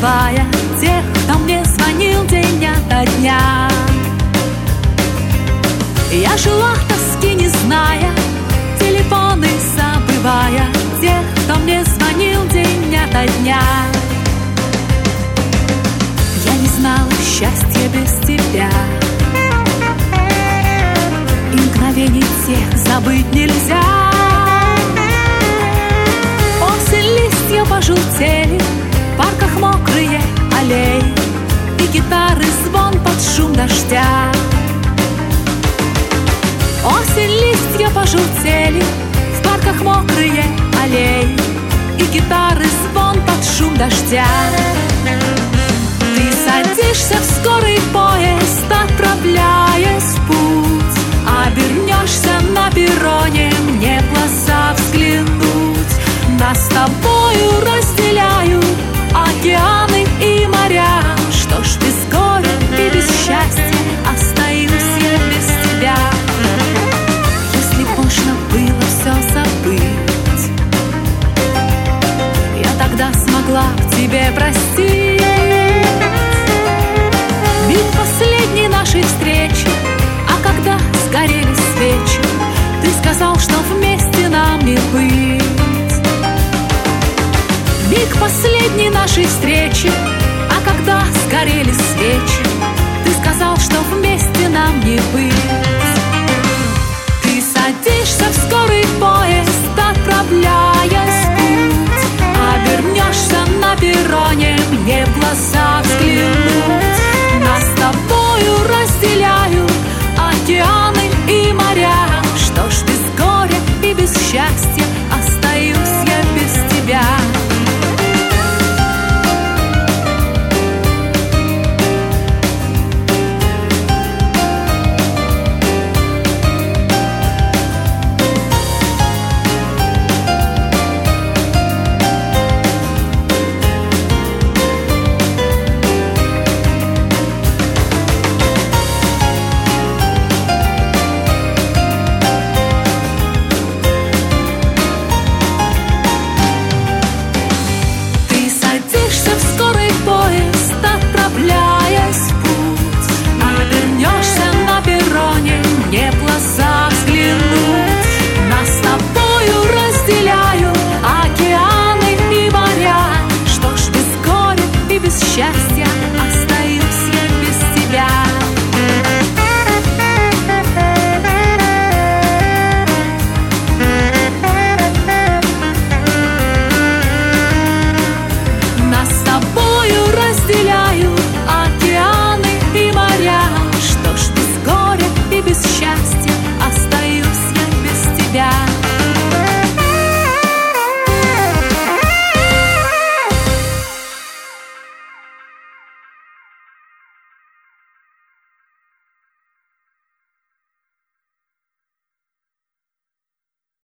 забывая тех, кто мне звонил день ото дня. Я жила в тоске, не зная, телефоны забывая тех, кто мне звонил день ото дня. Я не знала счастья без тебя, и мгновений тех забыть нельзя. Осень, листья пожелтели, в парках мокрые аллеи, и гитары звон под шум дождя. Осень, листья пожелтели, в парках мокрые аллеи, и гитары звон под шум дождя. Ты садишься в скорый поезд, отправляясь в путь, обернешься на перроне, мне в глаза взглянуть. Нас с тобою разделяют океаны и моря. Что ж, без горя и без счастья остаюсь я без тебя. Если б можно было все забыть, я тогда смогла б тебе простить. Миг последней нашей встречи, а когда сгорели свечи, ты сказал, что вместе нам не быть. Миг последней нашей встречи, а когда сгорели свечи, ты сказал, что вместе нам не быть. Ты садишься в скорый поезд, отправляясь в путь, обернешься на перроне, мне в глаза взглянуть. Нас с тобою разделяют океаны и моря. Что ж, без горя и без счастья остаюсь я без тебя. Счастье